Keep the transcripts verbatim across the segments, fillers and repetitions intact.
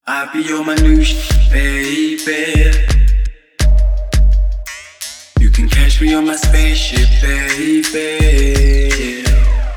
I'll be your manouche, baby. You can catch me on my spaceship, baby.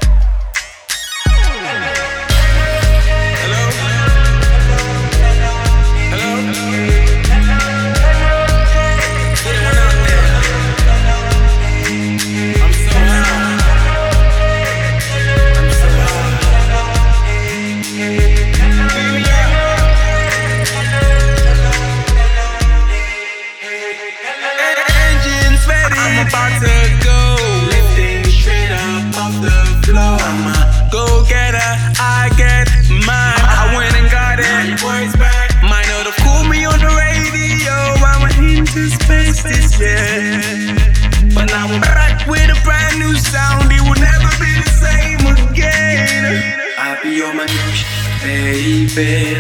About to go, lifting straight up off the floor. I'm a go-getter, I get mine. I went and got it. Boys back. Might not have called me on the radio. I'm into space this year, but now I'm back with a brand new sound. It will never be the same again. I'll be your manouche, baby.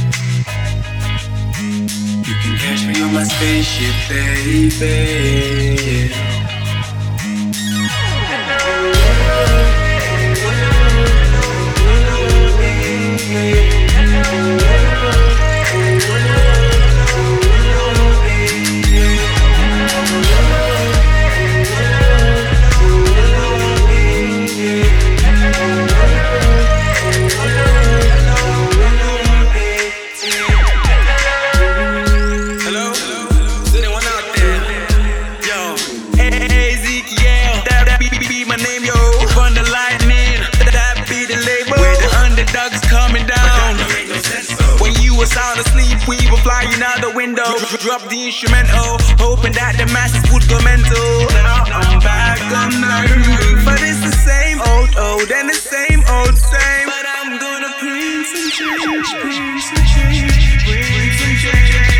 You can catch me on my spaceship, baby. My name, yo, from the lightning, that be the label. Where the underdogs coming down. When you was sound asleep, we were flying out the window. Drop the instrumental, hoping that the masses would go mental. Now I'm back on the roof, but it's the same old, old, and the same old, same. But I'm gonna bring some change, bring some change, bring some change.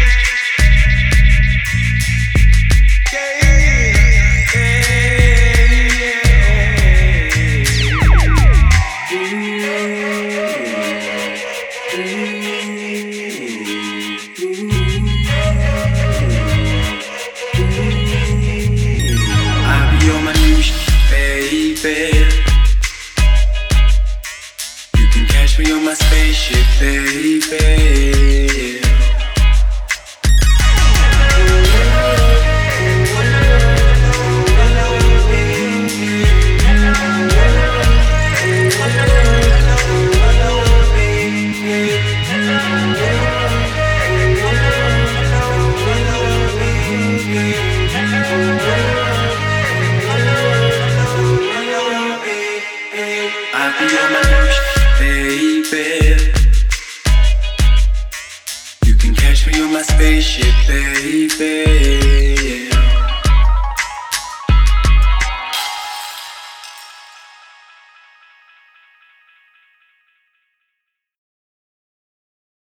You can catch me on my spaceship, baby. I'll be your manouche, baby. You can catch me on my spaceship, baby.